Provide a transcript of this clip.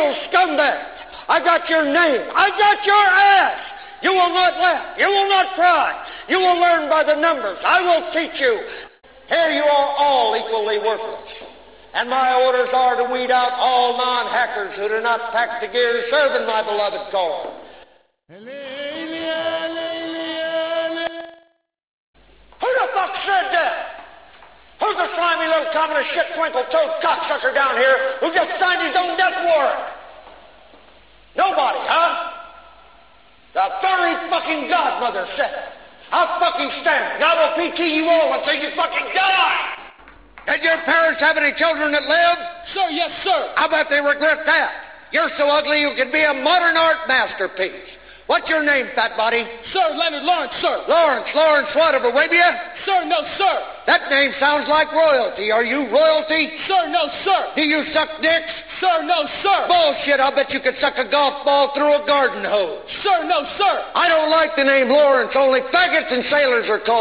little scumbag. I got your name. I got your ass. You will not laugh. You will not cry. You will learn by the numbers. I will teach you. Here you are all equally worthless. And my orders are to weed out all non-hackers who do not pack the gear to serve in my beloved Corps. Who the fuck said that? Who's the slimy little communist shit-twinkle-toed cocksucker down here who just signed his own death warrant? Nobody, huh? The fairy fucking godmother said it. I'll fucking stand it. I will PT you all until you fucking die. Did your parents have any children that lived? Sir, yes, sir. I bet they regret that. You're so ugly you could be a modern art masterpiece. What's your name, fat body? Sir, Leonard Lawrence, sir. Lawrence what, of Arabia? Sir, no, sir. That name sounds like royalty. Are you royalty? Sir, no, sir. Do you suck dicks? Sir, no, sir. Bullshit, I'll bet you could suck a golf ball through a garden hose. Sir, no, sir. I don't like the name Lawrence. Only faggots and sailors are called